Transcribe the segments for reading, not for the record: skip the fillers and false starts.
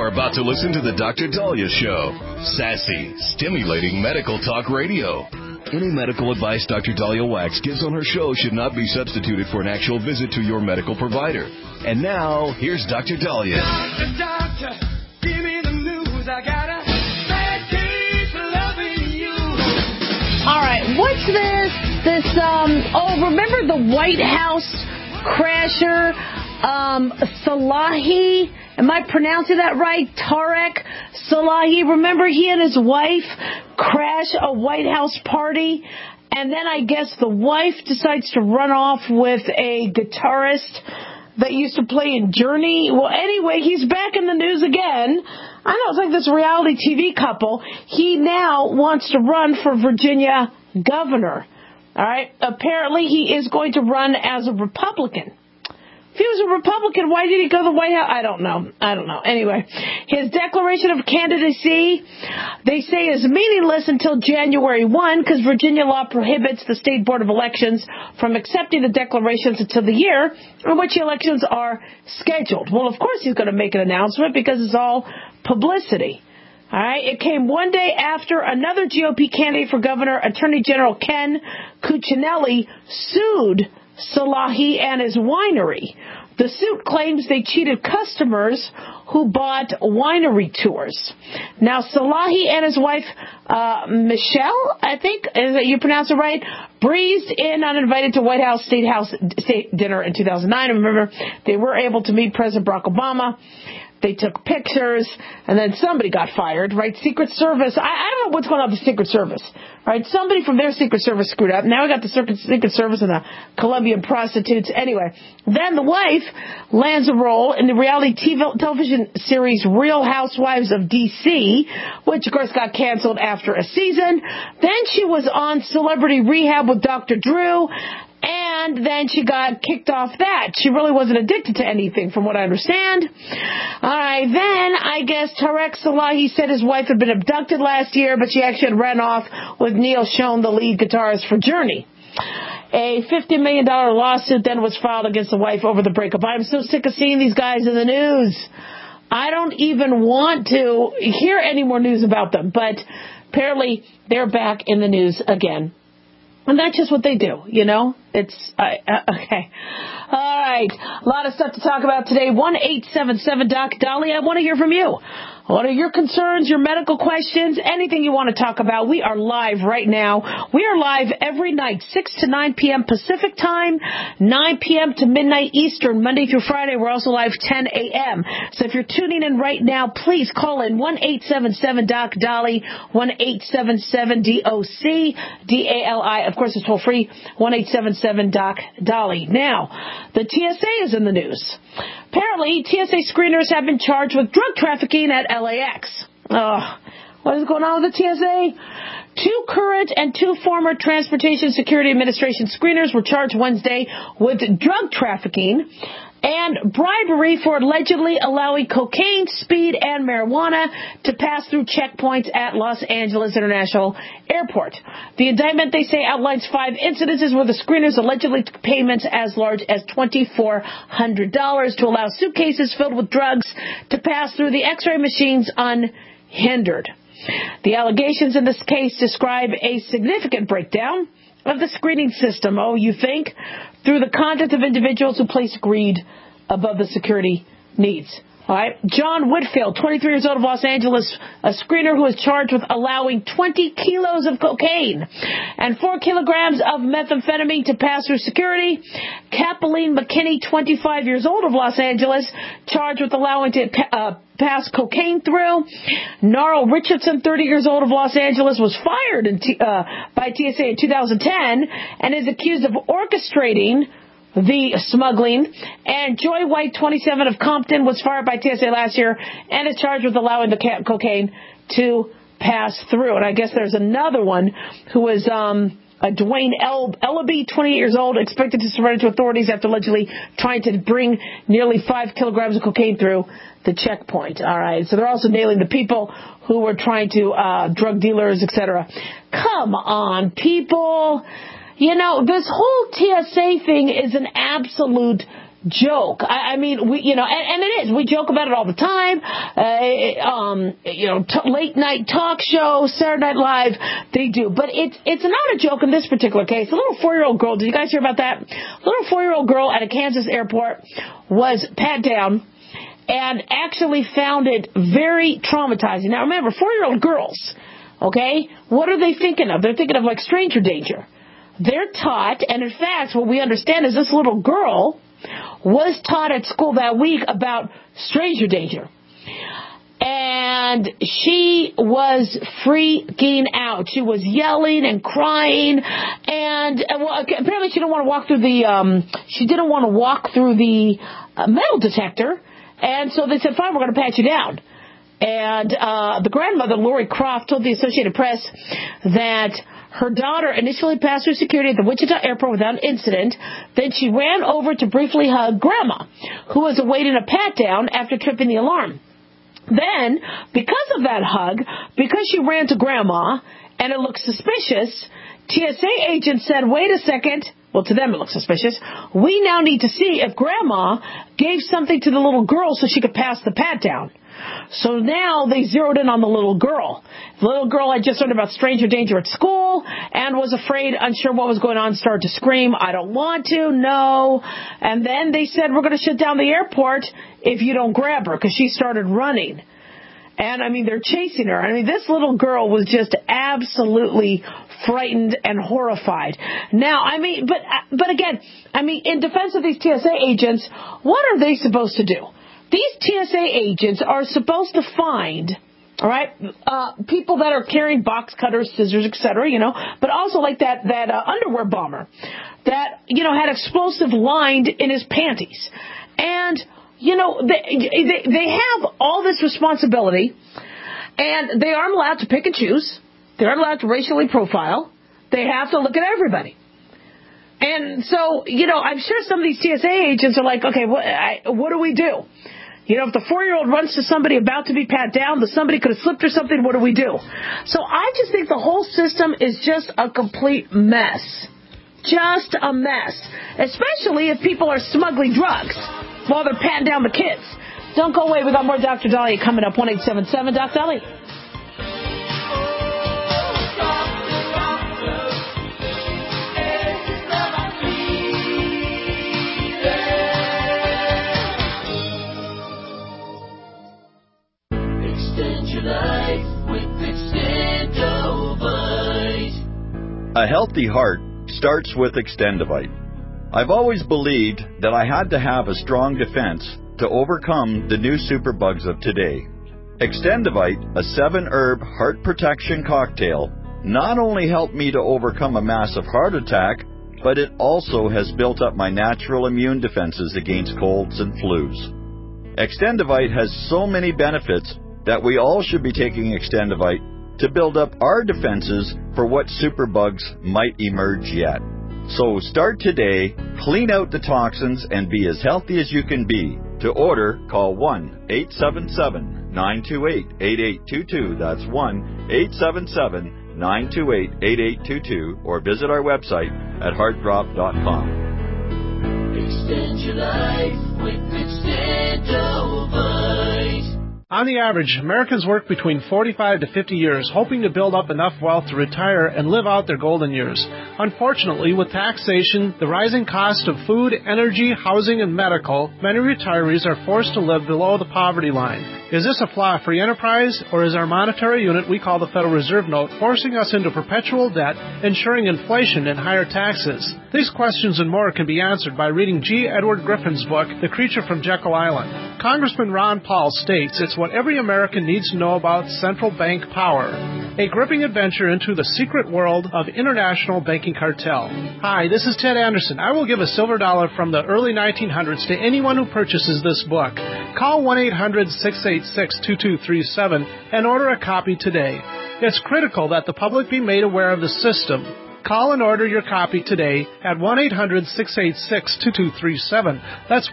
You're about to listen to the Dr. Daliah Show. Sassy, stimulating medical talk radio. Any medical advice Dr. Daliah Wax gives on her show should not be substituted for an actual visit to your medical provider. And now, here's Dr. Daliah. Doctor, give me the news. I got a bad case of loving you. All right, what's this? Remember the White House crasher, Salahi? Am I pronouncing that right? Tarek Salahi. Remember he and his wife crash a White House party? And then I guess the wife decides to run off with a guitarist that used to play in Journey. Well, anyway, he's back in the news again. I know it's like this reality TV couple. He now wants to run for Virginia governor. All right. Apparently, he is going to run as a Republican. If he was a Republican, why did he go to the White House? I don't know. Anyway, his declaration of candidacy, they say, is meaningless until January 1 because Virginia law prohibits the State Board of Elections from accepting the declarations until the year in which the elections are scheduled. Well, of course he's going to make an announcement because it's all publicity. All right. It came one day after another GOP candidate for governor, Attorney General Ken Cuccinelli, sued Salahi and his winery. The suit claims they cheated customers who bought winery tours. Now, Salahi and his wife, Michelle, I think, is that you pronounce it right, breezed in uninvited to White House State dinner in 2009. And remember, they were able to meet President Barack Obama. They took pictures, and then somebody got fired, right? Secret Service. I don't know what's going on with the Secret Service, right? Somebody from their Secret Service screwed up. Now we got the Secret Service and the Colombian prostitutes. Anyway, then the wife lands a role in the reality television series Real Housewives of D.C., which, of course, got canceled after a season. Then she was on Celebrity Rehab with Dr. Drew. And then she got kicked off that. She really wasn't addicted to anything, from what I understand. All right, then I guess Tarek Salahi said his wife had been abducted last year, but she actually had ran off with Neil Schon, the lead guitarist for Journey. A $50 million lawsuit then was filed against the wife over the breakup. I'm so sick of seeing these guys in the news. I don't even want to hear any more news about them, but apparently they're back in the news again. And that's just what they do, you know? It's, okay. All right. A lot of stuff to talk about today. 1-877-DOC-DOLLY. I want to hear from you. What are your concerns, your medical questions, anything you want to talk about? We are live right now. We are live every night, 6 to 9 p.m. Pacific time, 9 p.m. to midnight Eastern, Monday through Friday. We're also live 10 a.m. So if you're tuning in right now, please call in 1-877-DOC-DOLLY, 1-877-DOC-DALI. Of course, it's toll free, 1-877-DOC-DOLLY. Now, the TSA is in the news. Apparently, TSA screeners have been charged with drug trafficking at LAX. What is going on with the TSA? 2 current and 2 former Transportation Security Administration screeners were charged Wednesday with drug trafficking and bribery for allegedly allowing cocaine, speed, and marijuana to pass through checkpoints at Los Angeles International Airport. The indictment, they say, outlines 5 incidences where the screeners allegedly took payments as large as $2,400 to allow suitcases filled with drugs to pass through the X-ray machines unhindered. The allegations in this case describe a significant breakdown of the screening system, you think, through the conduct of individuals who place greed above the security needs. All right. John Whitfield, 23 years old of Los Angeles, a screener who is charged with allowing 20 kilos of cocaine and 4 kilograms of methamphetamine to pass through security. Kathleen McKinney, 25 years old of Los Angeles, charged with allowing to pass cocaine through. Narl Richardson, 30 years old of Los Angeles, was fired by TSA in 2010 and is accused of orchestrating the smuggling. And Joy White, 27, of Compton, was fired by TSA last year and is charged with allowing the cocaine to pass through. And I guess there's another one who is Dwayne Ellaby, 28 years old, expected to surrender to authorities after allegedly trying to bring nearly 5 kilograms of cocaine through the checkpoint. All right. So they're also nailing the people who were trying to, drug dealers, etc. Come on, people. You know, this whole TSA thing is an absolute joke. I mean, we, you know, and it is. We joke about it all the time. You know, late night talk show, Saturday Night Live, they do. But it's not a joke in this particular case. A little 4-year-old girl, did you guys hear about that? A little 4-year-old girl at a Kansas airport was pat down and actually found it very traumatizing. Now remember, 4-year-old girls, okay, what are they thinking of? They're thinking of like stranger danger. They're taught, and in fact, what we understand is this little girl was taught at school that week about stranger danger. And she was freaking out. She was yelling and crying, and well, apparently she didn't want to walk through the metal detector. And so they said, fine, we're going to pat you down. And the grandmother, Lori Croft, told the Associated Press that her daughter initially passed through security at the Wichita airport without incident. Then she ran over to briefly hug Grandma, who was awaiting a pat-down after tripping the alarm. Then, because of that hug, because she ran to Grandma and it looked suspicious, TSA agents said, wait a second. Well, to them it looked suspicious. We now need to see if Grandma gave something to the little girl so she could pass the pat-down. So now they zeroed in on the little girl. The little girl had just learned about stranger danger at school and was afraid, unsure what was going on, started to scream, I don't want to, no. And then they said, we're going to shut down the airport if you don't grab her, because she started running. And, I mean, they're chasing her. I mean, this little girl was just absolutely frightened and horrified. Now, I mean, but again, I mean, in defense of these TSA agents, what are they supposed to do? These TSA agents are supposed to find, all right, people that are carrying box cutters, scissors, etc., you know, but also like that underwear bomber that, you know, had explosive lined in his panties. And, you know, they have all this responsibility, and they aren't allowed to pick and choose. They aren't allowed to racially profile. They have to look at everybody. And so, you know, I'm sure some of these TSA agents are like, okay, what do we do? You know, if the 4-year-old runs to somebody about to be pat down, somebody could have slipped or something, what do we do? So I just think the whole system is just a complete mess. Just a mess. Especially if people are smuggling drugs while they're patting down the kids. Don't go away. We got more Dr. Dahlia coming up. 1-877 Doc Dahlia. A healthy heart starts with Extendivite. I've always believed that I had to have a strong defense to overcome the new superbugs of today. Extendivite, a 7-herb heart protection cocktail, not only helped me to overcome a massive heart attack, but it also has built up my natural immune defenses against colds and flus. Extendivite has so many benefits that we all should be taking Extendivite to build up our defenses for what superbugs might emerge yet. So start today, clean out the toxins, and be as healthy as you can be. To order, call 1-877-928-8822. That's 1-877-928-8822. Or visit our website at heartdrop.com. Extend your life with Extendivite. On the average, Americans work between 45 to 50 years, hoping to build up enough wealth to retire and live out their golden years. Unfortunately, with taxation, the rising cost of food, energy, housing, and medical, many retirees are forced to live below the poverty line. Is this a flaw-free enterprise, or is our monetary unit we call the Federal Reserve Note forcing us into perpetual debt, ensuring inflation and higher taxes? These questions and more can be answered by reading G. Edward Griffin's book, The Creature from Jekyll Island. Congressman Ron Paul states it's what every American needs to know about central bank power. A gripping adventure into the secret world of international banking cartel. Hi, this is Ted Anderson. I will give a silver dollar from the early 1900s to anyone who purchases this book. Call 1-800-686-2237 and order a copy today. It's critical that the public be made aware of the system. Call and order your copy today at 1-800-686-2237. That's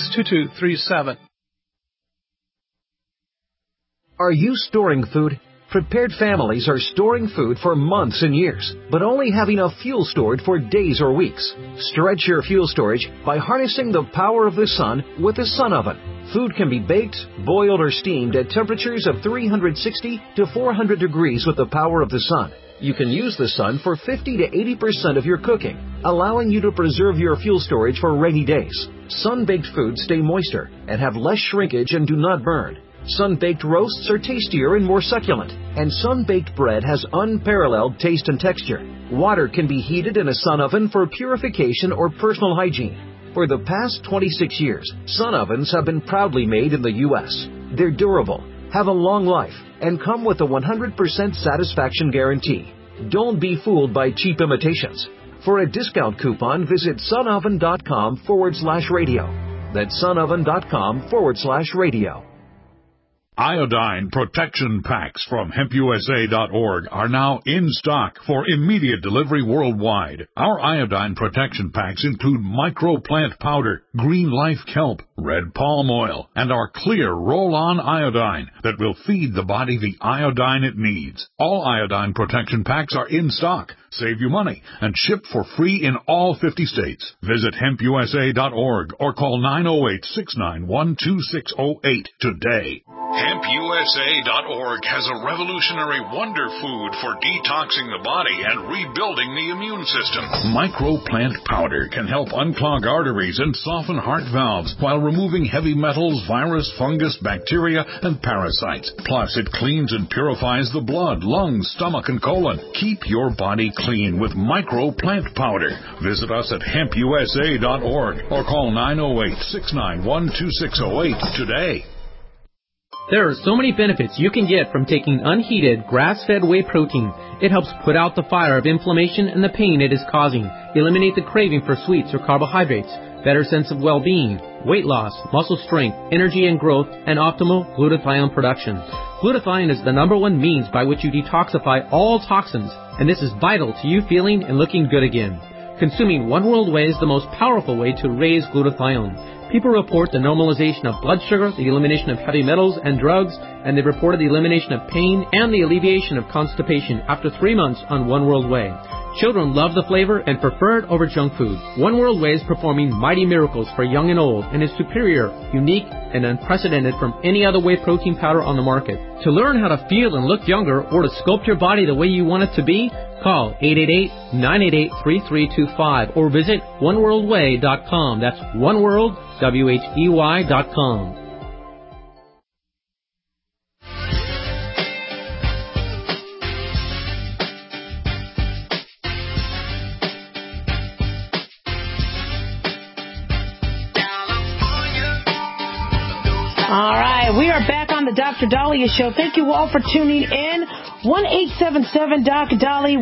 1-800-686-2237. Are you storing food? Prepared families are storing food for months and years, but only have enough fuel stored for days or weeks. Stretch your fuel storage by harnessing the power of the sun with a sun oven. Food can be baked, boiled, or steamed at temperatures of 360 to 400 degrees with the power of the sun. You can use the sun for 50 to 80% of your cooking, allowing you to preserve your fuel storage for rainy days. Sun-baked foods stay moister and have less shrinkage and do not burn. Sun-baked roasts are tastier and more succulent, and sun-baked bread has unparalleled taste and texture. Water can be heated in a sun oven for purification or personal hygiene. For the past 26 years, sun ovens have been proudly made in the U.S. They're durable, have a long life, and come with a 100% satisfaction guarantee. Don't be fooled by cheap imitations. For a discount coupon, visit sunoven.com/radio. That's sunoven.com/radio. Iodine protection packs from hempusa.org are now in stock for immediate delivery worldwide. Our iodine protection packs include microplant powder, green life kelp, red palm oil, and our clear roll-on iodine that will feed the body the iodine it needs. All iodine protection packs are in stock, save you money, and ship for free in all 50 states. Visit hempusa.org or call 908-691-2608 today. HempUSA.org has a revolutionary wonder food for detoxing the body and rebuilding the immune system. Microplant powder can help unclog arteries and soften heart valves while removing heavy metals, virus, fungus, bacteria, and parasites. Plus, it cleans and purifies the blood, lungs, stomach, and colon. Keep your body clean with microplant powder. Visit us at HempUSA.org or call 908-691-2608 today. There are so many benefits you can get from taking unheated, grass-fed whey protein. It helps put out the fire of inflammation and the pain it is causing, eliminate the craving for sweets or carbohydrates, better sense of well-being, weight loss, muscle strength, energy and growth, and optimal glutathione production. Glutathione is the #1 means by which you detoxify all toxins, and this is vital to you feeling and looking good again. Consuming One World Whey is the most powerful way to raise glutathione. People report the normalization of blood sugar, the elimination of heavy metals and drugs, and they reported the elimination of pain and the alleviation of constipation after 3 months on One World Whey. Children love the flavor and prefer it over junk food. One World Whey is performing mighty miracles for young and old and is superior, unique, and unprecedented from any other whey protein powder on the market. To learn how to feel and look younger or to sculpt your body the way you want it to be, call 888-988-3325 or visit oneworldwhey.com. That's oneworld.com. All right, we are back on the Dr. Daliah Show. Thank you all for tuning in. 1-877-DOC-DALI,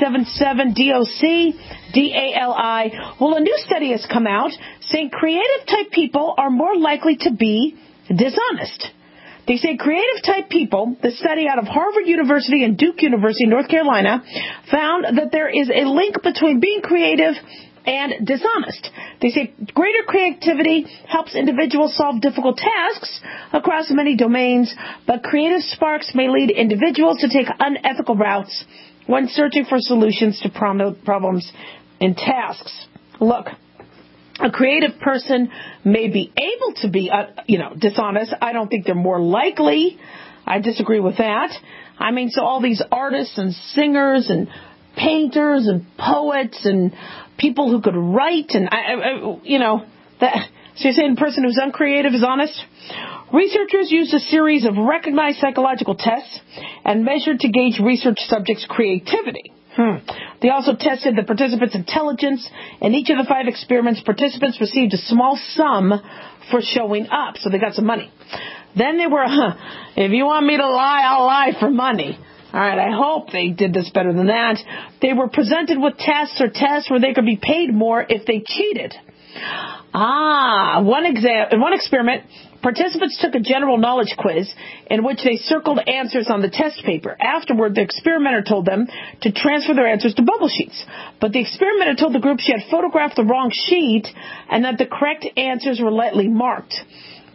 1-877-DOC-DALI. Well, a new study has come out saying creative-type people are more likely to be dishonest. They say creative-type people, the study out of Harvard University and Duke University, North Carolina, found that there is a link between being creative and dishonest. They say greater creativity helps individuals solve difficult tasks across many domains, but creative sparks may lead individuals to take unethical routes when searching for solutions to problems and tasks. Look, a creative person may be able to be, dishonest. I don't think they're more likely. I disagree with that. I mean, so all these artists and singers and painters and poets and people who could write and, so you're saying a person who's uncreative is honest? Researchers used a series of recognized psychological tests and measured to gauge research subjects' creativity. They also tested the participants' intelligence. In each of the 5 experiments, participants received a small sum for showing up, so they got some money. Then they were, if you want me to lie, I'll lie for money. All right, I hope they did this better than that. They were presented with tests where they could be paid more if they cheated. In one experiment, participants took a general knowledge quiz in which they circled answers on the test paper. Afterward, the experimenter told them to transfer their answers to bubble sheets. But the experimenter told the group she had photographed the wrong sheet and that the correct answers were lightly marked.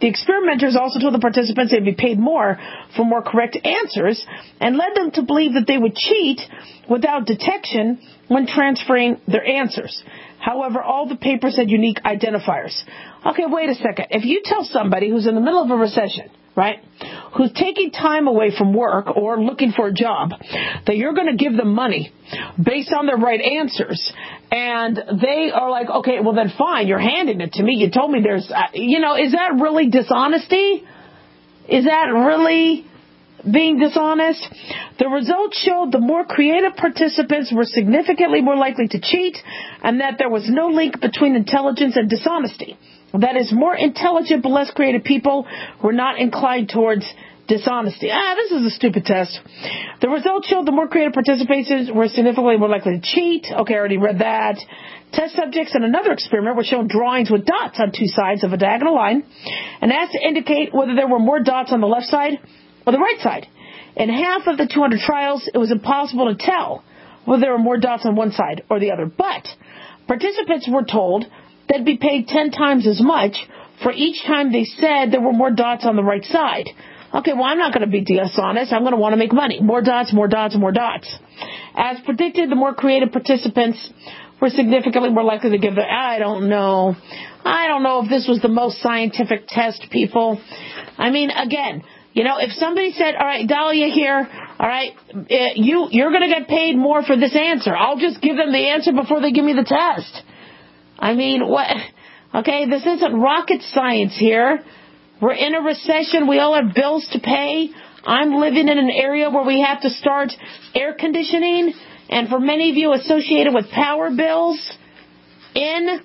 The experimenters also told the participants they'd be paid more for more correct answers and led them to believe that they would cheat without detection when transferring their answers. However, all the papers had unique identifiers. Okay, wait a second. If you tell somebody who's in the middle of a recession, right, who's taking time away from work or looking for a job, that you're going to give them money based on their right answers, and they are like, okay, well then fine, you're handing it to me. You told me there's, is that really dishonesty? Is that really being dishonest? The results showed the more creative participants were significantly more likely to cheat, and that there was no link between intelligence and dishonesty. That is, more intelligent but less creative people were not inclined towards dishonesty. This is a stupid test. The results showed the more creative participants were significantly more likely to cheat. Okay, I already read that. Test subjects in another experiment were shown drawings with dots on two sides of a diagonal line and asked to indicate whether there were more dots on the left side or the right side. In half of the 200 trials, it was impossible to tell whether there were more dots on one side or the other. But participants were told they'd be paid 10 times as much for each time they said there were more dots on the right side. Okay, well, I'm not going to be dishonest. I'm going to want to make money. More dots, more dots, more dots. As predicted, the more creative participants were significantly more likely to give I don't know if this was the most scientific test, people. I mean, again, if somebody said, all right, Dahlia here, all right, you're going to get paid more for this answer. I'll just give them the answer before they give me the test. I mean, what? Okay, this isn't rocket science here. We're in a recession. We all have bills to pay. I'm living in an area where we have to start air conditioning. And for many of you associated with power bills in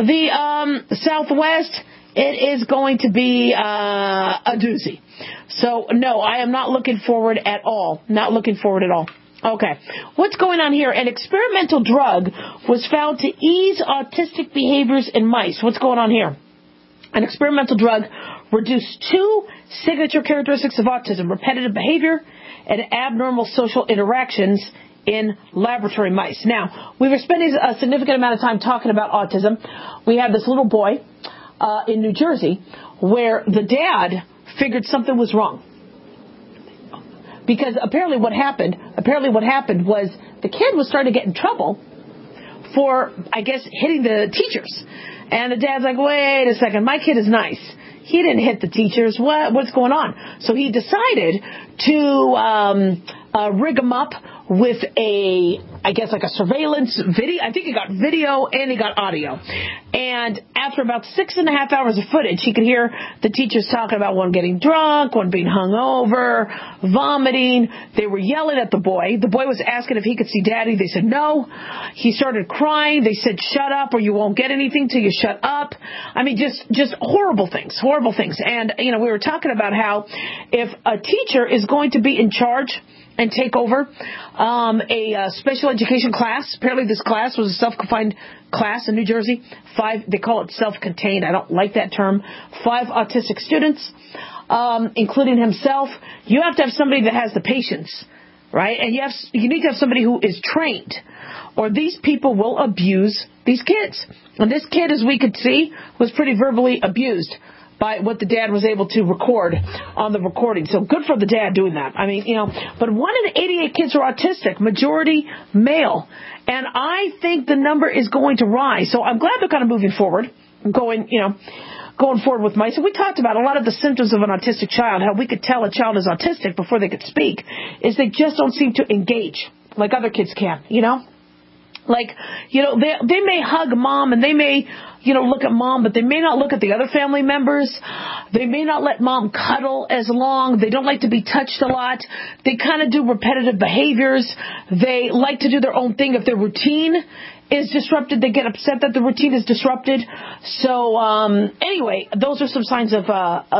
the Southwest, it is going to be a doozy. So, no, I am not looking forward at all. Not looking forward at all. Okay. What's going on here? An experimental drug was found to ease autistic behaviors in mice. What's going on here? An experimental drug reduced two signature characteristics of autism: repetitive behavior and abnormal social interactions in laboratory mice. Now, we were spending a significant amount of time talking about autism. We had this little boy in New Jersey where the dad figured something was wrong. Because apparently what happened was the kid was starting to get in trouble for, I guess, hitting the teachers. And the dad's like, wait a second, my kid is nice. He didn't hit the teachers. What's going on? So he decided to rig him up with like a surveillance video. I think he got video and he got audio. And after about 6.5 hours of footage, he could hear the teachers talking about one getting drunk, one being hungover, vomiting. They were yelling at the boy. The boy was asking if he could see daddy. They said no. He started crying. They said, shut up or you won't get anything till you shut up. I mean, just horrible things. And, we were talking about how if a teacher is going to be in charge and take over a special education class. Apparently this class was a self-confined class in New Jersey. 5, they call it self-contained. I don't like that term. 5 autistic students, including himself. You have to have somebody that has the patience, right? And you need to have somebody who is trained, or these people will abuse these kids. And this kid, as we could see, was pretty verbally abused by what the dad was able to record on the recording. So good for the dad doing that. I mean, but 1 in 88 kids are autistic, majority male. And I think the number is going to rise. So I'm glad they're kind of moving forward, going forward with mice. And we talked about a lot of the symptoms of an autistic child, how we could tell a child is autistic before they could speak, is they just don't seem to engage like other kids can, Like, they may hug mom and they may, look at mom, but they may not look at the other family members. They may not let mom cuddle as long. They don't like to be touched a lot. They kind of do repetitive behaviors. They like to do their own thing. If their routine is disrupted, they get upset that the routine is disrupted. So, anyway, those are some signs of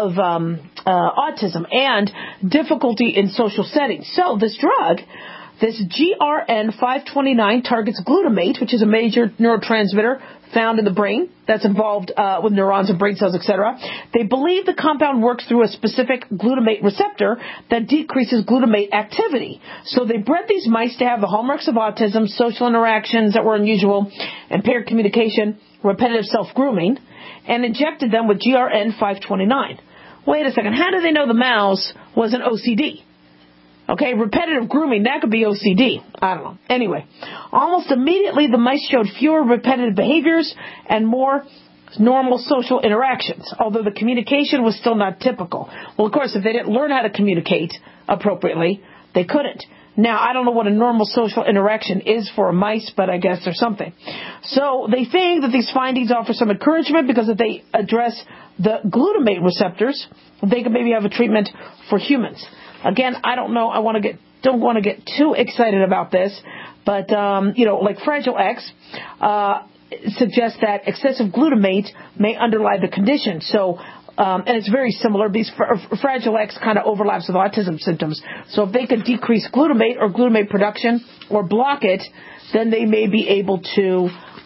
autism and difficulty in social settings. So this drug, this GRN529, targets glutamate, which is a major neurotransmitter found in the brain that's involved with neurons and brain cells, etc. They believe the compound works through a specific glutamate receptor that decreases glutamate activity. So they bred these mice to have the hallmarks of autism: social interactions that were unusual, impaired communication, repetitive self-grooming, and injected them with GRN529. wait a second, how do they know the mouse was an OCD? Okay, repetitive grooming, that could be OCD. I don't know. Anyway, almost immediately the mice showed fewer repetitive behaviors and more normal social interactions, although the communication was still not typical. Well, of course, if they didn't learn how to communicate appropriately, they couldn't. Now, I don't know what a normal social interaction is for a mice, but I guess there's something. So they think that these findings offer some encouragement because if they address the glutamate receptors, they could maybe have a treatment for humans. Again, I don't know. Don't want to get too excited about this, but like Fragile X suggests that excessive glutamate may underlie the condition. So, and it's very similar. These Fragile X kind of overlaps with autism symptoms. So, if they could decrease glutamate or glutamate production or block it, then they may be able to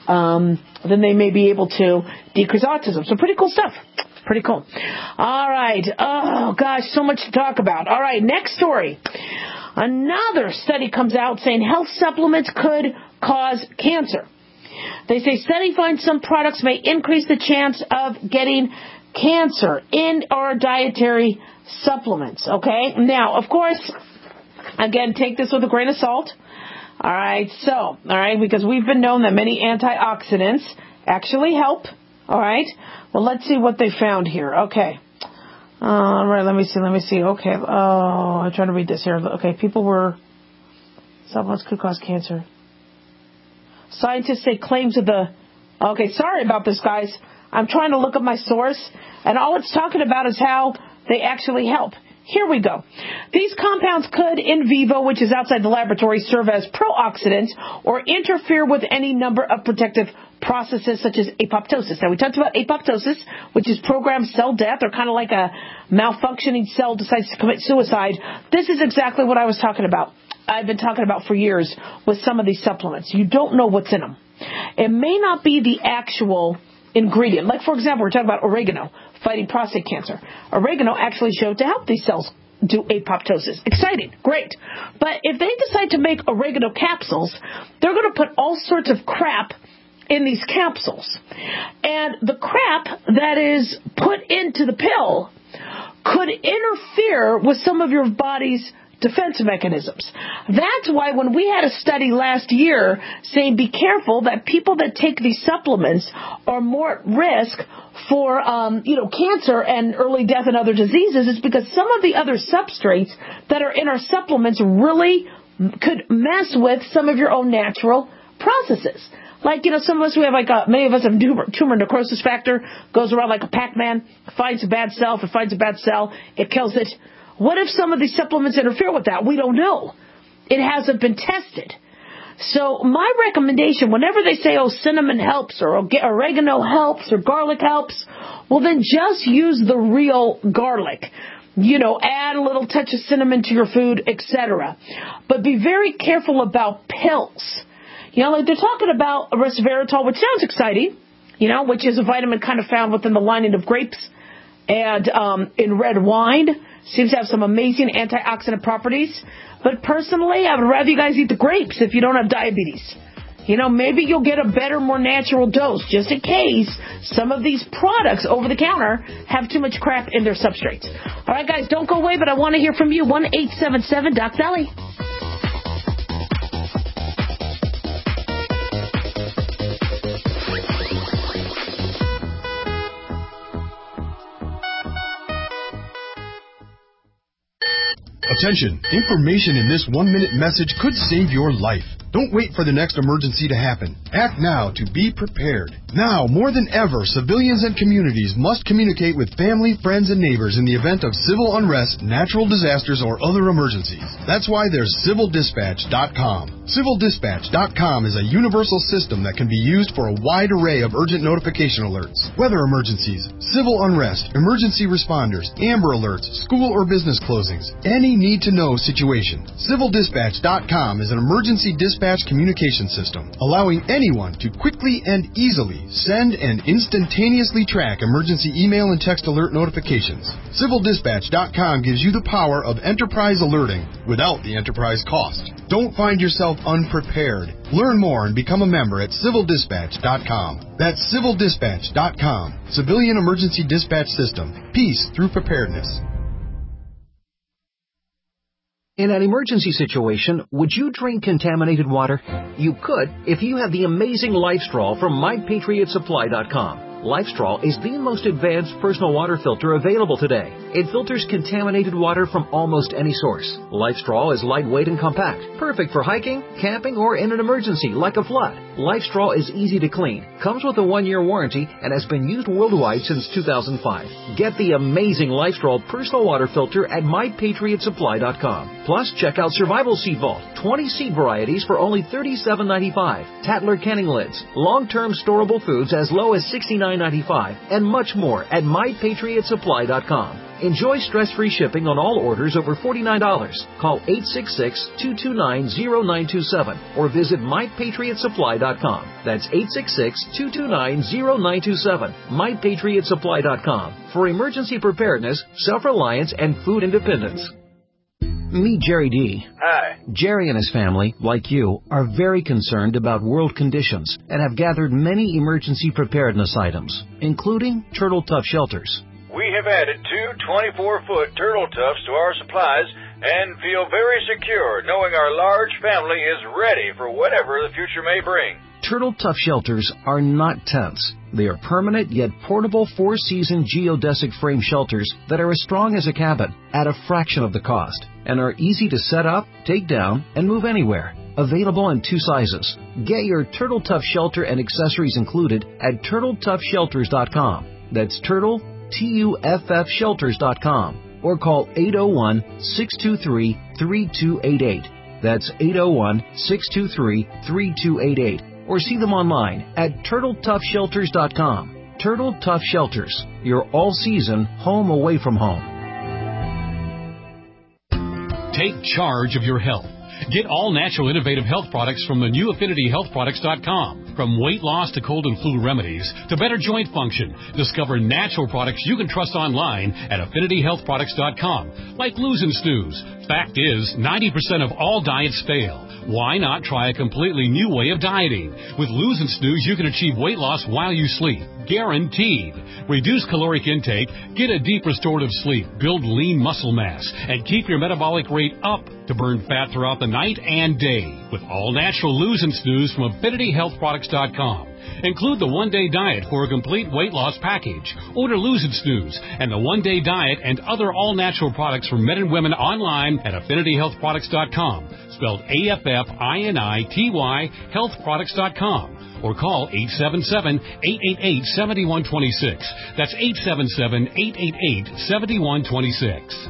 decrease autism. So, pretty cool stuff. Pretty cool. All right. Oh, gosh, so much to talk about. All right, next story. Another study comes out saying health supplements could cause cancer. They say study finds some products may increase the chance of getting cancer in our dietary supplements. Okay? Now, of course, again, take this with a grain of salt. All right, because we've been known that many antioxidants actually help. All right. Well, let's see what they found here. Okay. All right. Let me see. Okay. Oh, I'm trying to read this here. Okay. Supplements could cause cancer. Scientists say claims of the... Okay. Sorry about this, guys. I'm trying to look up my source, and all it's talking about is how they actually help. Here we go. These compounds could, in vivo, which is outside the laboratory, serve as pro-oxidants or interfere with any number of protective processes such as apoptosis. Now, we talked about apoptosis, which is programmed cell death, or kind of like a malfunctioning cell decides to commit suicide. This is exactly what I was talking about. I've been talking about for years with some of these supplements. You don't know what's in them. It may not be the actual ingredient. Like, for example, we're talking about oregano fighting prostate cancer. Oregano actually showed to help these cells do apoptosis. Exciting. Great. But if they decide to make oregano capsules, they're going to put all sorts of crap in these capsules. And the crap that is put into the pill could interfere with some of your body's defense mechanisms. That's why when we had a study last year saying be careful that people that take these supplements are more at risk for cancer and early death and other diseases, is because some of the other substrates that are in our supplements really could mess with some of your own natural processes. Like, some of us, many of us have tumor necrosis factor, goes around like a Pac-Man, finds a bad cell. If it finds a bad cell, it kills it. What if some of these supplements interfere with that? We don't know. It hasn't been tested. So my recommendation, whenever they say, cinnamon helps, or oregano helps, or garlic helps, well, then just use the real garlic. Add a little touch of cinnamon to your food, etc. But be very careful about pills. Like they're talking about resveratrol, which sounds exciting, which is a vitamin kind of found within the lining of grapes and in red wine. Seems to have some amazing antioxidant properties. But personally, I would rather you guys eat the grapes if you don't have diabetes. Maybe you'll get a better, more natural dose, just in case some of these products over the counter have too much crap in their substrates. All right, guys, don't go away, but I want to hear from you. 1-877-DOC-SALLY. Attention! Information in this 1-minute message could save your life. Don't wait for the next emergency to happen. Act now to be prepared. Now, more than ever, civilians and communities must communicate with family, friends, and neighbors in the event of civil unrest, natural disasters, or other emergencies. That's why there's CivilDispatch.com. CivilDispatch.com is a universal system that can be used for a wide array of urgent notification alerts. Weather emergencies, civil unrest, emergency responders, Amber Alerts, school or business closings, any need-to-know situation. CivilDispatch.com is an emergency dispatch Dispatch communication system, allowing anyone to quickly and easily send and instantaneously track emergency email and text alert notifications. CivilDispatch.com gives you the power of enterprise alerting without the enterprise cost. Don't find yourself unprepared. Learn more and become a member at CivilDispatch.com. That's CivilDispatch.com. Civilian Emergency Dispatch System. Peace through preparedness. In an emergency situation, would you drink contaminated water? You could if you have the amazing LifeStraw from MyPatriotSupply.com. LifeStraw is the most advanced personal water filter available today. It filters contaminated water from almost any source. LifeStraw is lightweight and compact, perfect for hiking, camping, or in an emergency like a flood. LifeStraw is easy to clean, comes with a 1-year warranty, and has been used worldwide since 2005. Get the amazing LifeStraw personal water filter at MyPatriotSupply.com. Plus, check out Survival Seat Vault, 20 seat varieties for only $37.95, Tatler canning lids, long-term storable foods as low as $69.95, and much more at MyPatriotSupply.com. Enjoy stress-free shipping on all orders over $49. Call 866-229-0927 or visit MyPatriotSupply.com. That's 866-229-0927. MyPatriotSupply.com for emergency preparedness, self-reliance, and food independence. Meet Jerry D. Hi. Jerry and his family, like you, are very concerned about world conditions and have gathered many emergency preparedness items, including Turtle Tough shelters. We have added 2 24-foot Turtle Toughs to our supplies and feel very secure knowing our large family is ready for whatever the future may bring. Turtle Tough shelters are not tents. They are permanent yet portable 4-season geodesic frame shelters that are as strong as a cabin at a fraction of the cost and are easy to set up, take down, and move anywhere. Available in 2 sizes. Get your Turtle Tough shelter and accessories included at TurtleToughShelters.com. That's Turtle, TUFF Shelters.com, or call 801-623-3288. That's 801-623-3288. Or see them online at TurtleToughShelters.com. Turtle Tough Shelters, your all-season home away from home. Take charge of your health. Get all natural innovative health products from the new AffinityHealthProducts.com. From weight loss to cold and flu remedies to better joint function, discover natural products you can trust online at AffinityHealthProducts.com, like Lose and Snooze. Fact is, 90% of all diets fail. Why not try a completely new way of dieting? With Lose and Snooze, you can achieve weight loss while you sleep. Guaranteed. Reduce caloric intake, get a deep restorative sleep, build lean muscle mass, and keep your metabolic rate up to burn fat throughout the night and day. With all natural Lose and Snooze from AffinityHealthProducts.com. Include the one-day diet for a complete weight loss package. Order Lose and Snooze and the one-day diet and other all-natural products for men and women online at AffinityHealthProducts.com. Spelled AFFINITY, healthproducts.com. Or call 877-888-7126. That's 877-888-7126.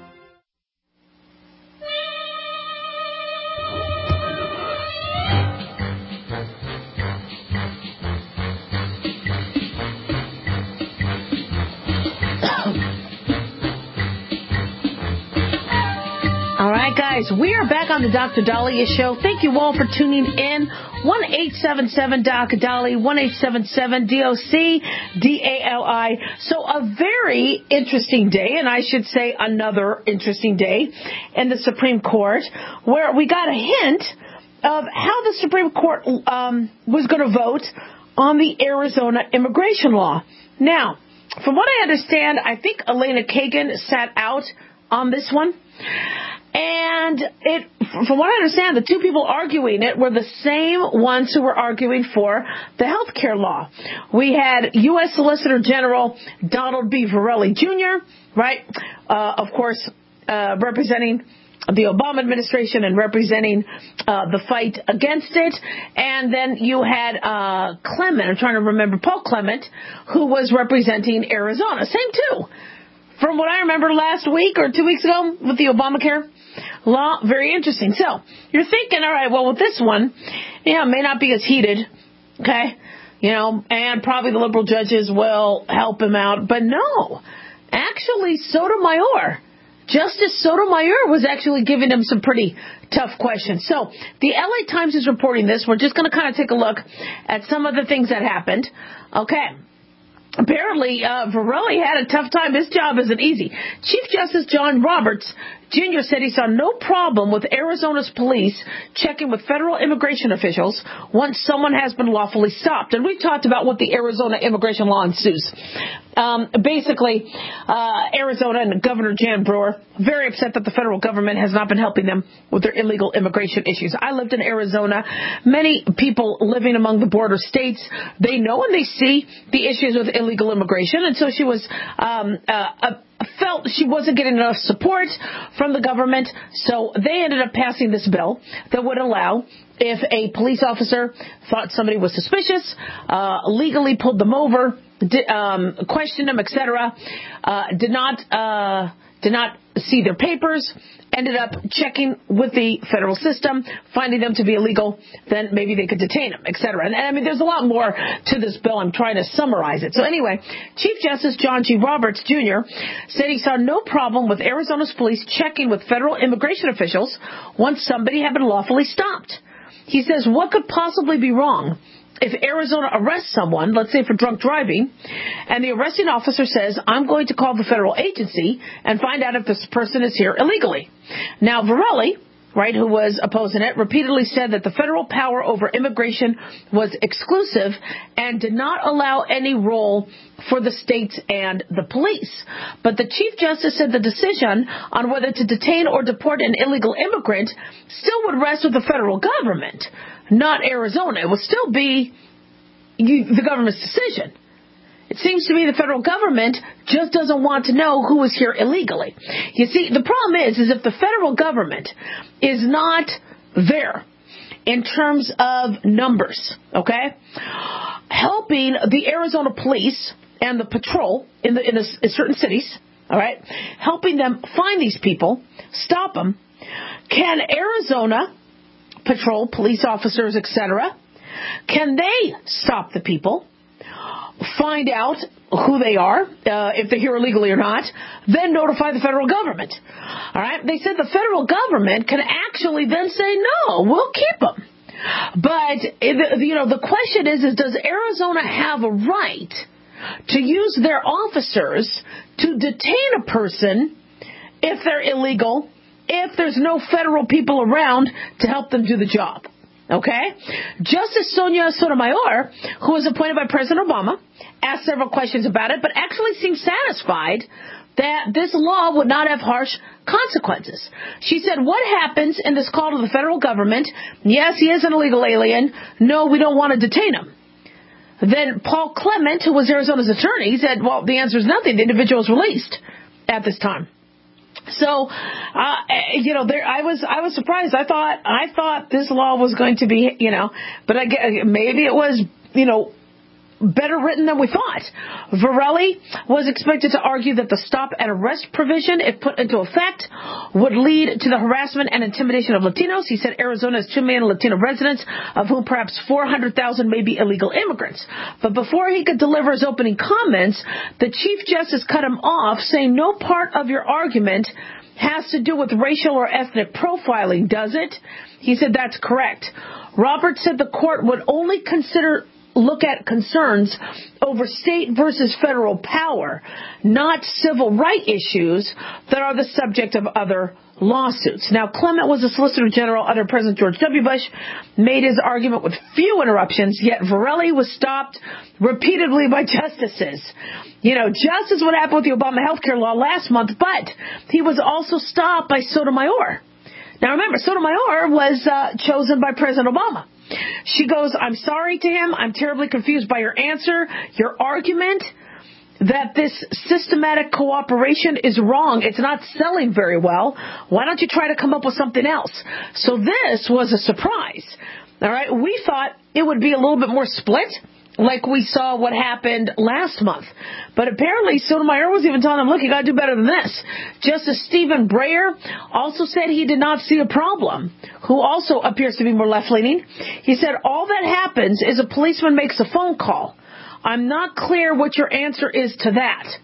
All right, guys, we are back on the Dr. Dahlia Show. Thank you all for tuning in. 1-877-Dr. 1-877-DOC-DALI. So a very interesting day, and I should say another interesting day in the Supreme Court, where we got a hint of how the Supreme Court was going to vote on the Arizona immigration law. Now, from what I understand, I think Elena Kagan sat out on this one. And from what I understand, the 2 people arguing it were the same ones who were arguing for the health care law. We had U.S. Solicitor General Donald B. Verrilli Jr., right, of course, representing the Obama administration and representing the fight against it. And then you had Clement, I'm trying to remember, Paul Clement, who was representing Arizona. Same 2. From what I remember last week or 2 weeks ago with the Obamacare law, very interesting. So you're thinking, all right, well, with this one, it may not be as heated, okay, and probably the liberal judges will help him out. But no, actually, Sotomayor Justice Sotomayor was actually giving him some pretty tough questions. So the LA Times is reporting this. We're just going to kind of take a look at some of the things that happened. Okay. Apparently, Varelli had a tough time. His job isn't easy. Chief Justice John Roberts Jr. said he saw no problem with Arizona's police checking with federal immigration officials once someone has been lawfully stopped. And we've talked about what the Arizona immigration law ensues. Basically, Arizona and Governor Jan Brewer very upset that the federal government has not been helping them with their illegal immigration issues. I lived in Arizona. Many people living among the border states, they know and they see the issues with illegal immigration. And so she was felt she wasn't getting enough support from the government, so they ended up passing this bill that would allow, if a police officer thought somebody was suspicious, legally pulled them over, questioned them, etc., did not see their papers, ended up checking with the federal system, finding them to be illegal, then maybe they could detain them, etc. And I mean, there's a lot more to this bill. I'm trying to summarize it. So anyway, Chief Justice John G. Roberts Jr. said he saw no problem with Arizona's police checking with federal immigration officials once somebody had been lawfully stopped. He says, what could possibly be wrong if Arizona arrests someone, let's say for drunk driving, and the arresting officer says, I'm going to call the federal agency and find out if this person is here illegally? Now, Varelli, right, who was opposing it, repeatedly said that the federal power over immigration was exclusive and did not allow any role for the states and the police. But the Chief Justice said the decision on whether to detain or deport an illegal immigrant still would rest with the federal government, not Arizona. It would still be the government's decision. It seems to me the federal government just doesn't want to know who is here illegally. You see, the problem is if the federal government is not there in terms of numbers, okay, helping the Arizona police and the patrol in certain cities, all right, helping them find these people, stop them, can Arizona patrol, police officers, etc., can they stop the people, find out who they are, if they're here illegally or not, then notify the federal government? All right? They said the federal government can actually then say, no, we'll keep them. But, the question is does Arizona have a right to use their officers to detain a person if they're illegal, if there's no federal people around to help them do the job? Okay? Justice Sonia Sotomayor, who was appointed by President Obama, asked several questions about it, but actually seemed satisfied that this law would not have harsh consequences. She said, what happens in this call to the federal government? Yes, he is an illegal alien. No, we don't want to detain him. Then Paul Clement, who was Arizona's attorney, said, well, the answer is nothing. The individual is released at this time. So, I was surprised. I thought this law was going to be, but maybe it was, better written than we thought. Varelli was expected to argue that the stop and arrest provision, if put into effect, would lead to the harassment and intimidation of Latinos. He said Arizona has 2 million Latino residents, of whom perhaps 400,000 may be illegal immigrants. But before he could deliver his opening comments, the Chief Justice cut him off, saying, no part of your argument has to do with racial or ethnic profiling, does it? He said that's correct. Roberts said the court would only look at concerns over state versus federal power, not civil right issues that are the subject of other lawsuits. Now, Clement was a Solicitor General under President George W. Bush, made his argument with few interruptions, yet Varelli was stopped repeatedly by justices. Just as what happened with the Obama health care law last month, but he was also stopped by Sotomayor. Now, remember, Sotomayor was chosen by President Obama. She goes, I'm sorry to him. I'm terribly confused by your answer. Your argument that this systematic cooperation is wrong. It's not selling very well. Why don't you try to come up with something else? So this was a surprise. All right. We thought it would be a little bit more split, like we saw what happened last month. But apparently Sotomayor was even telling him, look, you got to do better than this. Justice Stephen Breyer also said he did not see a problem, who also appears to be more left-leaning. He said, all that happens is a policeman makes a phone call. I'm not clear what your answer is to that.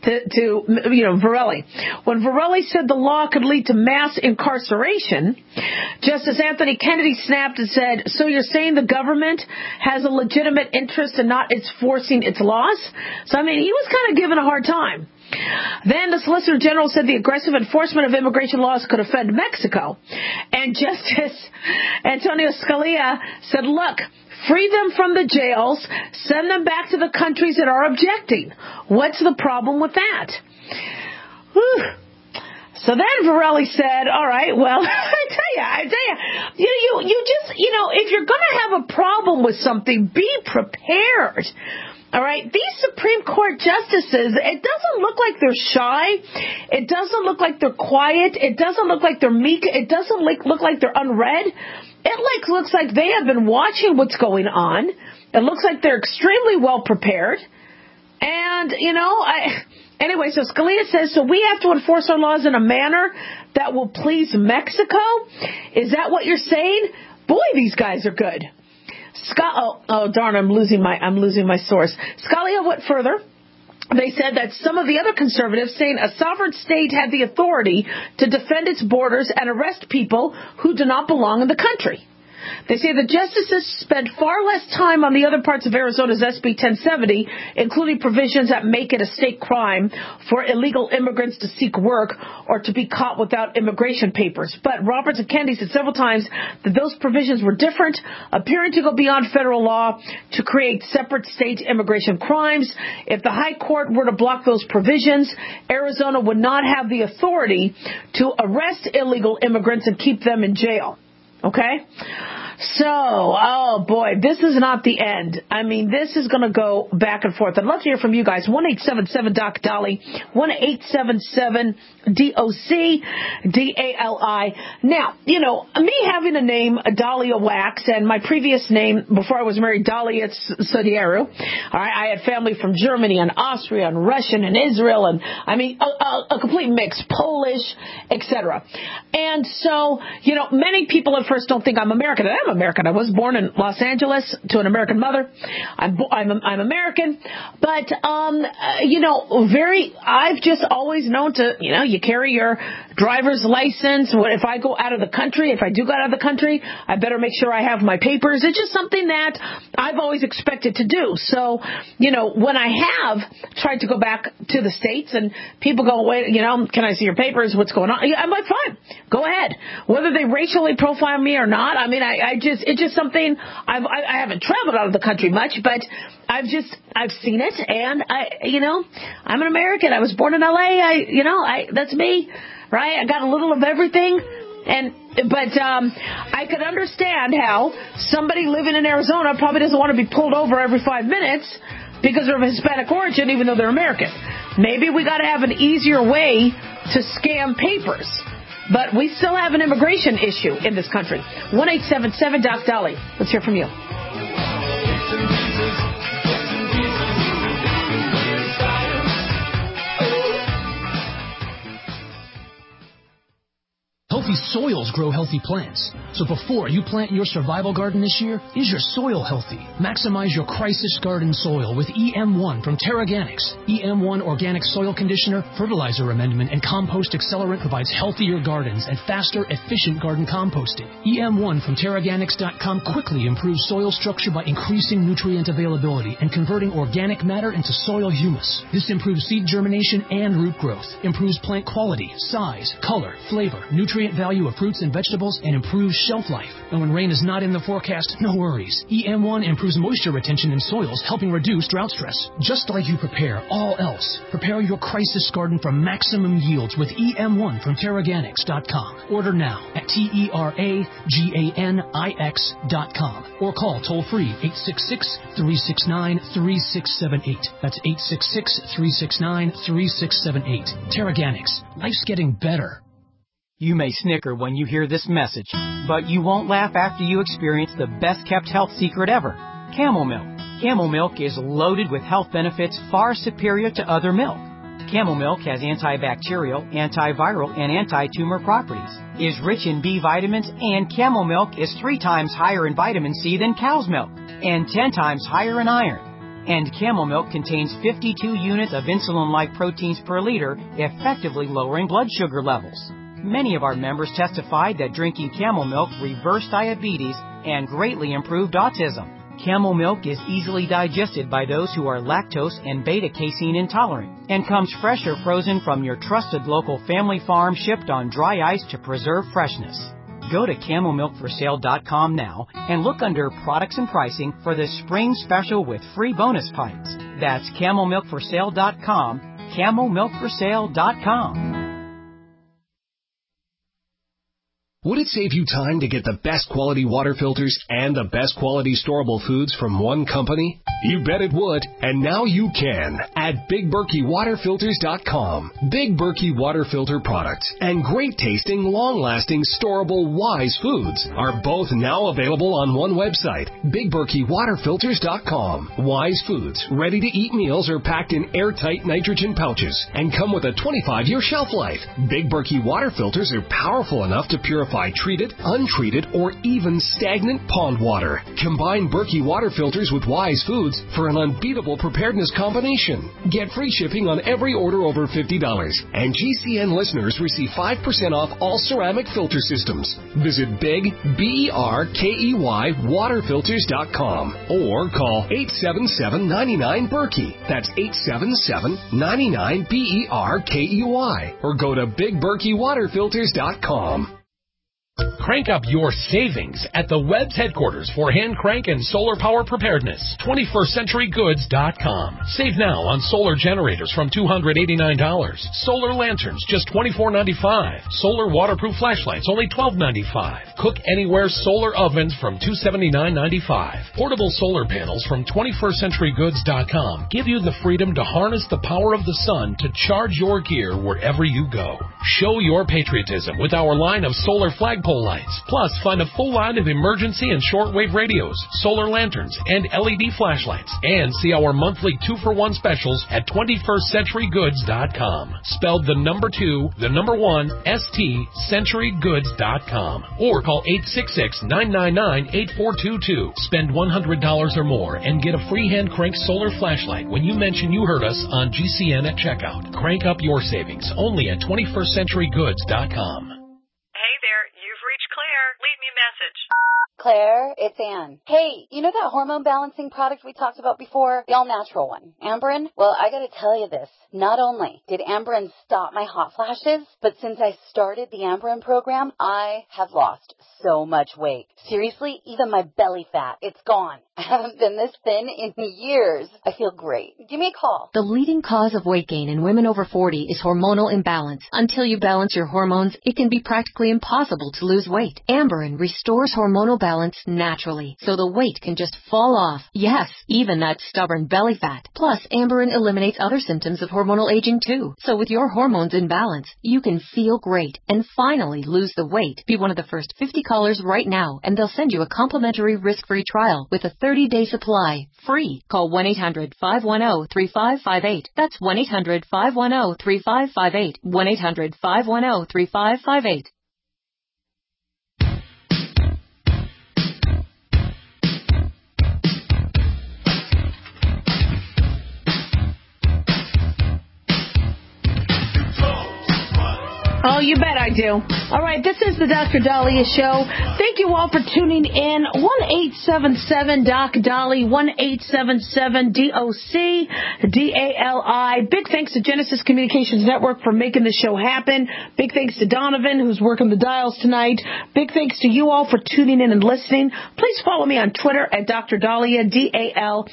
to Varela. When Varela said the law could lead to mass incarceration, Justice Anthony Kennedy snapped and said, so you're saying the government has a legitimate interest in not enforcing its laws? So, he was kind of given a hard time. Then the Solicitor General said the aggressive enforcement of immigration laws could offend Mexico. And Justice Antonio Scalia said, look, free them from the jails, send them back to the countries that are objecting. What's the problem with that? Whew. So then Varela said, all right, well, I tell you, you just, if you're going to have a problem with something, be prepared. All right, these Supreme Court justices, it doesn't look like they're shy. It doesn't look like they're quiet. It doesn't look like they're meek. It doesn't look like they're unread. It looks like they have been watching what's going on. It looks like they're extremely well prepared. And, anyway, so Scalia says, so we have to enforce our laws in a manner that will please Mexico? Is that what you're saying? Boy, these guys are good. Darn, I'm losing my source. Scalia went further. They said that some of the other conservatives saying a sovereign state had the authority to defend its borders and arrest people who do not belong in the country. They say the justices spent far less time on the other parts of Arizona's SB 1070, including provisions that make it a state crime for illegal immigrants to seek work or to be caught without immigration papers. But Roberts and Kennedy said several times that those provisions were different, appearing to go beyond federal law to create separate state immigration crimes. If the High Court were to block those provisions, Arizona would not have the authority to arrest illegal immigrants and keep them in jail. Okay? So, oh boy, this is not the end. This is going to go back and forth. I'd love to hear from you guys. 1-877-DOC-DALI, 1-877-DOC-DALI. Now, me having a name, Dahlia Wax, and my previous name before I was married, Dahlia Sodieru. All right, I had family from Germany and Austria and Russian and Israel and, a complete mix, Polish, etc. And so, many people at first don't think I'm American. I'm American. I was born in Los Angeles to an American mother. I'm American, but I've just always known to, you carry your driver's license. If I go out of the country, if I do go out of the country, I better make sure I have my papers. It's just something that I've always expected to do. So, when I have tried to go back to the States and people go, wait, can I see your papers? What's going on? I'm like, fine, go ahead. Whether they racially profile me or not, it's just something I haven't traveled out of the country much, but I've seen it, and I'm an American. I was born in LA. That's me, right? I got a little of everything, but I could understand how somebody living in Arizona probably doesn't want to be pulled over every 5 minutes because they're of Hispanic origin, even though they're American. Maybe we got to have an easier way to scam papers. But we still have an immigration issue in this country. 1-877-DOC-DALI. Let's hear from you. Healthy soils grow healthy plants. So before you plant your survival garden this year, is your soil healthy? Maximize your crisis garden soil with EM1 from TerraGanix. EM1 Organic Soil Conditioner, Fertilizer Amendment, and Compost Accelerant provides healthier gardens and faster, efficient garden composting. EM1 from TerraGanix.com quickly improves soil structure by increasing nutrient availability and converting organic matter into soil humus. This improves seed germination and root growth, improves plant quality, size, color, flavor, nutrient value of fruits and vegetables, and improves shelf life. And when rain is not in the forecast, no worries. EM1 improves moisture retention in soils, helping reduce drought stress. Just like you prepare all else, prepare your crisis garden for maximum yields with EM1 from TerraGanix.com. Order now at TerraGanix.com or call toll-free 866-369-3678. That's 866-369-3678. TerraGanix. Life's getting better. You may snicker when you hear this message, but you won't laugh after you experience the best-kept health secret ever, Camel Milk. Camel Milk is loaded with health benefits far superior to other milk. Camel Milk has antibacterial, antiviral, and anti-tumor properties, is rich in B vitamins, and Camel Milk is 3 times higher in vitamin C than cow's milk, and 10 times higher in iron. And camel milk contains 52 units of insulin-like proteins per liter, effectively lowering blood sugar levels. Many of our members testified that drinking camel milk reversed diabetes and greatly improved autism. Camel milk is easily digested by those who are lactose and beta-casein intolerant and comes fresh or frozen from your trusted local family farm, shipped on dry ice to preserve freshness. Go to CamelMilkForSale.com now and look under Products and Pricing for the spring special with free bonus pints. That's CamelMilkForSale.com, CamelMilkForSale.com. Would it save you time to get the best quality water filters and the best quality storable foods from one company? You bet it would, and now you can at BigBerkeyWaterFilters.com. Big Berkey water filter products and great tasting, long-lasting, storable Wise foods are both now available on one website, BigBerkeyWaterFilters.com. Wise foods, ready-to-eat meals are packed in airtight nitrogen pouches and come with a 25-year shelf life. Big Berkey water filters are powerful enough to purify treated, untreated, or even stagnant pond water. Combine Berkey water filters with Wise foods for an unbeatable preparedness combination. Get free shipping on every order over $50, and GCN listeners receive 5% off all ceramic filter systems. Visit BigBerkeyWaterFilters.com or call 877-99-BERKEY. That's 877-99-BERKEY, or go to BigBerkeyWaterFilters.com. Crank up your savings at the Webb's headquarters for hand crank and solar power preparedness. 21stCenturyGoods.com. Save now on solar generators from $289. Solar lanterns just $24.95. Solar waterproof flashlights only $12.95. Cook Anywhere solar ovens from $279.95. Portable solar panels from 21stCenturyGoods.com give you the freedom to harness the power of the sun to charge your gear wherever you go. Show your patriotism with our line of solar flagpole lights. Plus, find a full line of emergency and shortwave radios, solar lanterns, and LED flashlights. And see our monthly 2-for-1 specials at 21stCenturyGoods.com. Spelled the number 2, the number 1, ST, CenturyGoods.com. Or call 866-999-8422. Spend $100 or more and get a free hand crank solar flashlight when you mention you heard us on GCN at checkout. Crank up your savings only at 21stCenturyGoods.com. Hey there, you've reached Claire. Leave me a message. Claire, it's Ann. Hey, you know that hormone balancing product we talked about before? The all-natural one, Amberen? Well, I gotta tell you this. Not only did Amberen stop my hot flashes, but since I started the Amberen program, I have lost so much weight. Seriously, even my belly fat, it's gone. I haven't been this thin in years. I feel great. Give me a call. The leading cause of weight gain in women over 40 is hormonal imbalance. Until you balance your hormones, it can be practically impossible to lose weight. Amberen restores hormonal balance naturally, so the weight can just fall off. Yes, even that stubborn belly fat. Plus, Amberen eliminates other symptoms of hormonal aging too. So with your hormones in balance, you can feel great and finally lose the weight. Be one of the first 50 callers right now, and they'll send you a complimentary risk-free trial with a 30-day supply, free. Call 1-800-510-3558. That's 1-800-510-3558. 1-800-510-3558. Oh, you bet I do. All right, this is the Dr. Dahlia Show. Thank you all for tuning in. 1-877-DOC-DALI, 1-877-DOC-DALI. Big thanks to Genesis Communications Network for making the show happen. Big thanks to Donovan, who's working the dials tonight. Big thanks to you all for tuning in and listening. Please follow me on Twitter at Dr. Dahlia, DRDALIAH.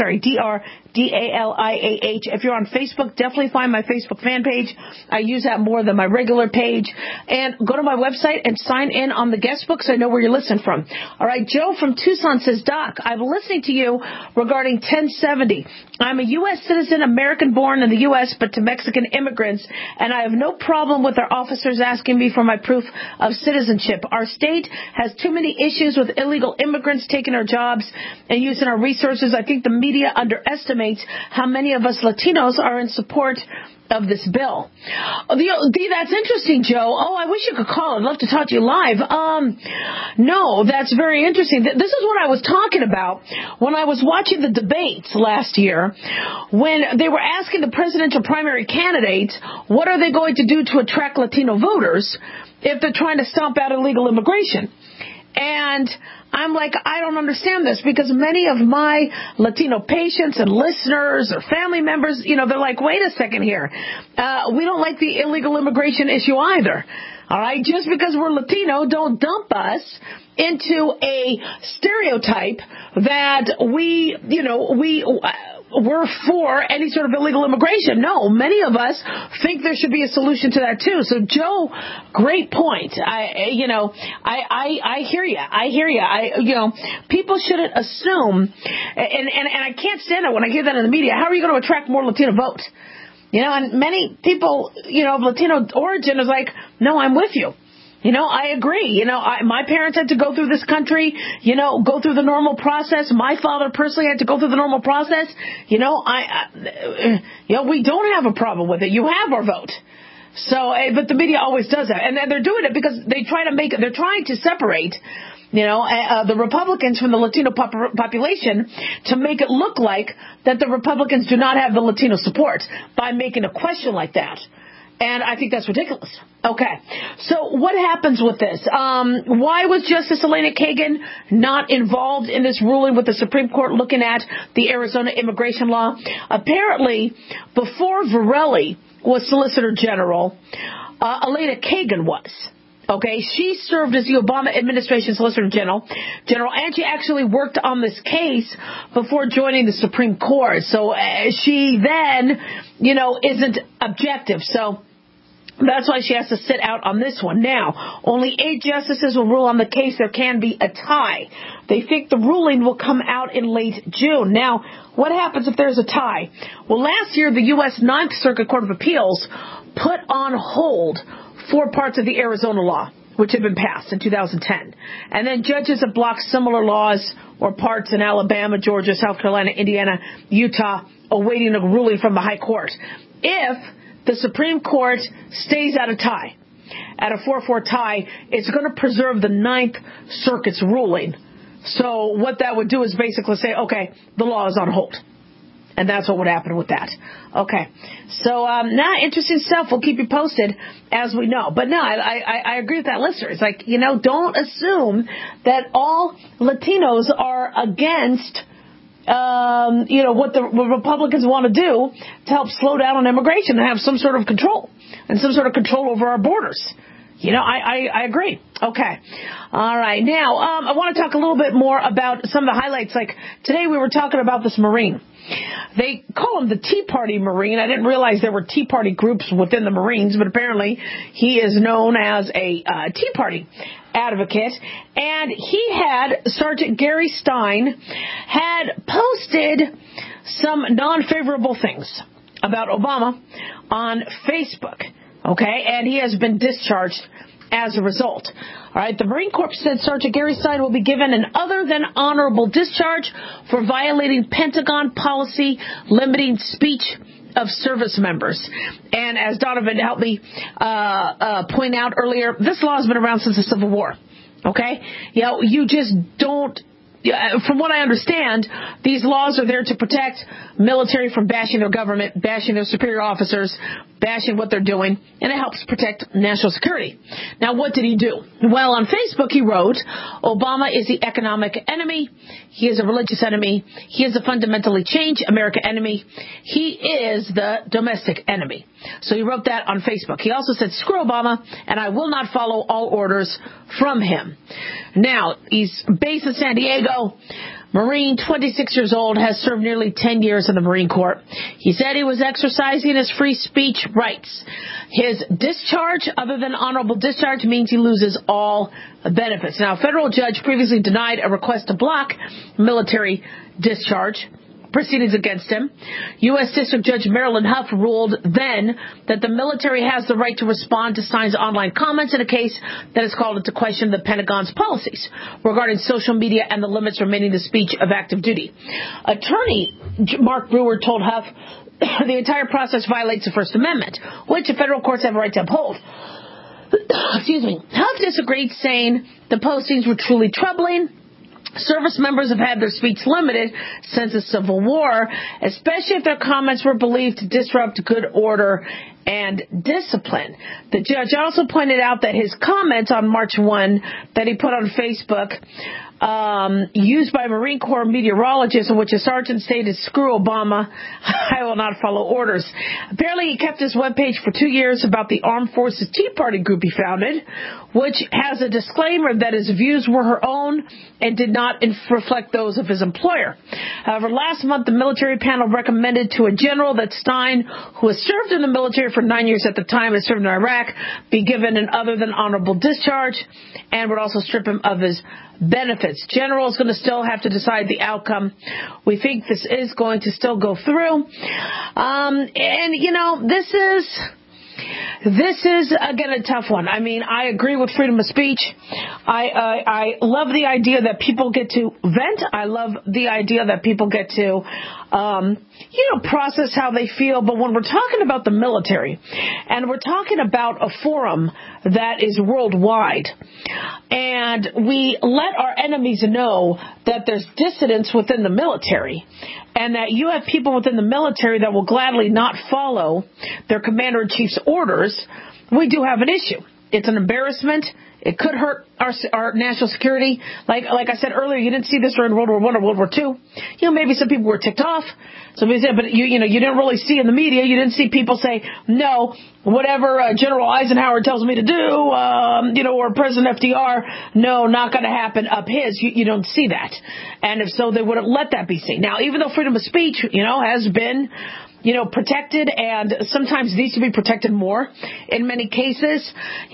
If you're on Facebook, definitely find my Facebook fan page. I use that more than my regular page. And go to my website and sign in on the guest book so I know where you're listening from. All right, Joe from Tucson says, Doc, I'm listening to you regarding 1070. I'm a U.S. citizen, American-born in the U.S., but to Mexican immigrants, and I have no problem with our officers asking me for my proof of citizenship. Our state has too many issues with illegal immigrants taking our jobs and using our resources. I think the media underestimates how many of us Latinos are in support of this bill. That's interesting, Joe. Oh, I wish you could call. I'd love to talk to you live. No, that's very interesting. This is what I was talking about when I was watching the debates last year, when they were asking the presidential primary candidates, what are they going to do to attract Latino voters if they're trying to stomp out illegal immigration? And I'm like, I don't understand this, because many of my Latino patients and listeners or family members, they're like, wait a second here. We don't like the illegal immigration issue either. All right. Just because we're Latino, don't dump us into a stereotype that we're for any sort of illegal immigration. No, many of us think there should be a solution to that too. So, Joe, great point. I hear you. People shouldn't assume, and I can't stand it when I hear that in the media. How are you going to attract more Latino vote? And many people, of Latino origin is like, no, I'm with you. I agree. My parents had to go through this country, go through the normal process. My father personally had to go through the normal process. We don't have a problem with it. You have our vote. So, but the media always does that. And they're doing it because they're trying to separate, the Republicans from the Latino population to make it look like that the Republicans do not have the Latino support by making a question like that. And I think that's ridiculous. Okay. So what happens with this? Why was Justice Elena Kagan not involved in this ruling with the Supreme Court looking at the Arizona immigration law? Apparently, before Varela was Solicitor General, Elena Kagan was. Okay, she served as the Obama administration Solicitor General, and she actually worked on this case before joining the Supreme Court. So she then, isn't objective. So that's why she has to sit out on this one. Now, only 8 justices will rule on the case. There can be a tie. They think the ruling will come out in late June. Now, what happens if there's a tie? Well, last year, the U.S. Ninth Circuit Court of Appeals put on hold 4 parts of the Arizona law, which had been passed in 2010. And then judges have blocked similar laws or parts in Alabama, Georgia, South Carolina, Indiana, Utah, awaiting a ruling from the high court. If the Supreme Court stays at a tie, at a 4-4 tie, it's going to preserve the Ninth Circuit's ruling. So what that would do is basically say, okay, the law is on hold. And that's what would happen with that. Okay. So, interesting stuff. We'll keep you posted as we know. But no, I agree with that listener. It's like, don't assume that all Latinos are against, what the Republicans want to do to help slow down on immigration and have some sort of control and some sort of control over our borders. I agree. Okay. All right. Now, I want to talk a little bit more about some of the highlights. Like today we were talking about this Marine. They call him the Tea Party Marine. I didn't realize there were Tea Party groups within the Marines, but apparently he is known as a Tea Party advocate. And Sergeant Gary Stein had posted some non-favorable things about Obama on Facebook. Okay, and he has been discharged as a result. All right, the Marine Corps said Sergeant Gary Stein will be given an other than honorable discharge for violating Pentagon policy limiting speech of service members. And as Donovan helped me point out earlier, this law has been around since the Civil War. Okay, you just don't. From what I understand, these laws are there to protect military from bashing their government, bashing their superior officers, bashing what they're doing, and it helps protect national security. Now, what did he do? Well, on Facebook, he wrote, Obama is the economic enemy. He is a religious enemy. He is a fundamentally changed America enemy. He is the domestic enemy. So he wrote that on Facebook. He also said, screw Obama, and I will not follow all orders from him. Now, he's based in San Diego. Marine, 26 years old, has served nearly 10 years in the Marine Corps. He said he was exercising his free speech rights. His discharge, other than honorable discharge, means he loses all benefits. Now, a federal judge previously denied a request to block military discharge proceedings against him. U.S. District Judge Marilyn Huff ruled then that the military has the right to respond to Stein's online comments in a case that has called into question the Pentagon's policies regarding social media and the limits remaining to speech of active duty. Attorney Mark Brewer told Huff the entire process violates the First Amendment, which the federal courts have a right to uphold. Excuse me. Huff disagreed, saying the postings were truly troubling. Service members have had their speech limited since the Civil War, especially if their comments were believed to disrupt good order and discipline. The judge also pointed out that his comments on March 1 that he put on Facebook, used by Marine Corps meteorologists, in which a sergeant stated, "Screw Obama, I will not follow orders." Apparently, he kept his webpage for 2 years about the Armed Forces Tea Party group he founded, which has a disclaimer that his views were her own and did not reflect those of his employer. However, last month, the military panel recommended to a general that Stein, who has served in the military for 9 years at the time and served in Iraq, be given an other than honorable discharge, and would also strip him of his benefits. General is going to still have to decide the outcome. We think this is going to still go through. This is, again, a tough one. I mean, I agree with freedom of speech. I love the idea that people get to vent. I love the idea that people get to, process how they feel. But when we're talking about the military, and we're talking about a forum that is worldwide, and we let our enemies know that there's dissidents within the military, and that you have people within the military that will gladly not follow their commander-in-chief's orders, we do have an issue. It's an embarrassment. It could hurt our national security. Like I said earlier, you didn't see this during World War I or World War II. Maybe some people were ticked off. Somebody said, but you didn't really see in the media. You didn't see people say, no, whatever General Eisenhower tells me to do, or President FDR, no, not going to happen up his. You don't see that. And if so, they wouldn't let that be seen. Now, even though freedom of speech, has been protected and sometimes needs to be protected more in many cases,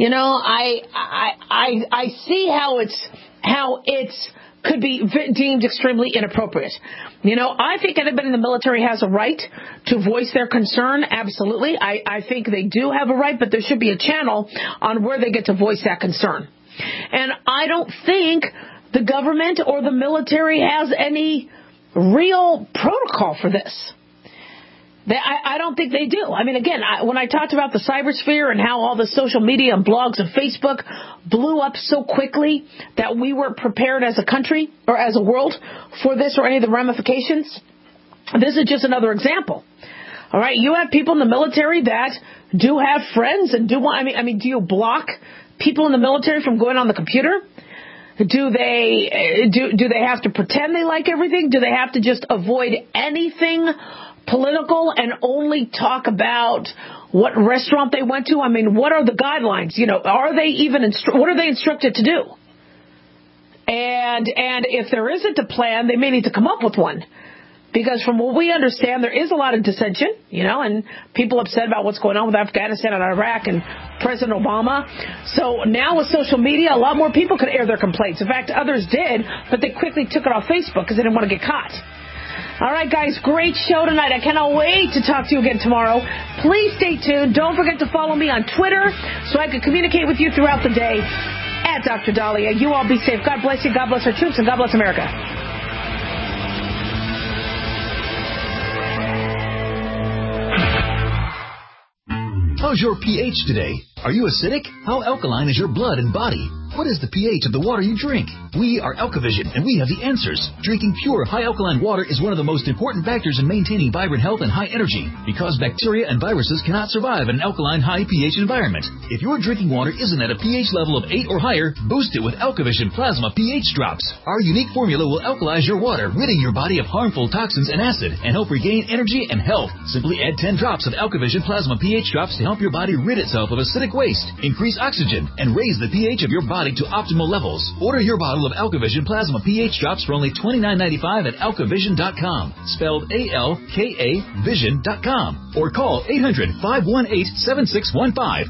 I see how it's could be deemed extremely inappropriate. I think anybody in the military has a right to voice their concern. Absolutely. I think they do have a right, but there should be a channel on where they get to voice that concern. And I don't think the government or the military has any real protocol for this. I don't think they do. I mean, again, when I talked about the cybersphere and how all the social media and blogs and Facebook blew up so quickly that we weren't prepared as a country or as a world for this or any of the ramifications, this is just another example. All right, you have people in the military that do have friends and do want. I mean, do you block people in the military from going on the computer? Do they have to pretend they like everything? Do they have to just avoid anything political and only talk about what restaurant they went to? I mean, what are the guidelines? Are they even what are they instructed to do? And if there isn't a plan, they may need to come up with one. Because from what we understand, there is a lot of dissension, and people upset about what's going on with Afghanistan and Iraq and President Obama. So now with social media, a lot more people could air their complaints. In fact, others did, but they quickly took it off Facebook because they didn't want to get caught. All right, guys, great show tonight. I cannot wait to talk to you again tomorrow. Please stay tuned. Don't forget to follow me on Twitter so I can communicate with you throughout the day at Dr. Dahlia. You all be safe. God bless you. God bless our troops, and God bless America. How's your pH today? Are you acidic? How alkaline is your blood and body? What is the pH of the water you drink? We are AlkaVision, and we have the answers. Drinking pure, high alkaline water is one of the most important factors in maintaining vibrant health and high energy, because bacteria and viruses cannot survive in an alkaline, high pH environment. If your drinking water isn't at a pH level of 8 or higher, boost it with AlkaVision Plasma pH Drops. Our unique formula will alkalize your water, ridding your body of harmful toxins and acid, and help regain energy and health. Simply add 10 drops of AlkaVision Plasma pH Drops to help your body rid itself of acidic waste, increase oxygen, and raise the pH of your body to optimal levels. Order your bottle of AlkaVision Plasma pH Drops for only $29.95 at AlkaVision.com, spelled ALKA Vision.com, or call 800-518-7615,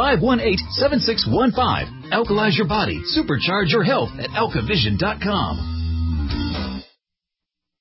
800-518-7615. Alkalize your body, supercharge your health at AlkaVision.com.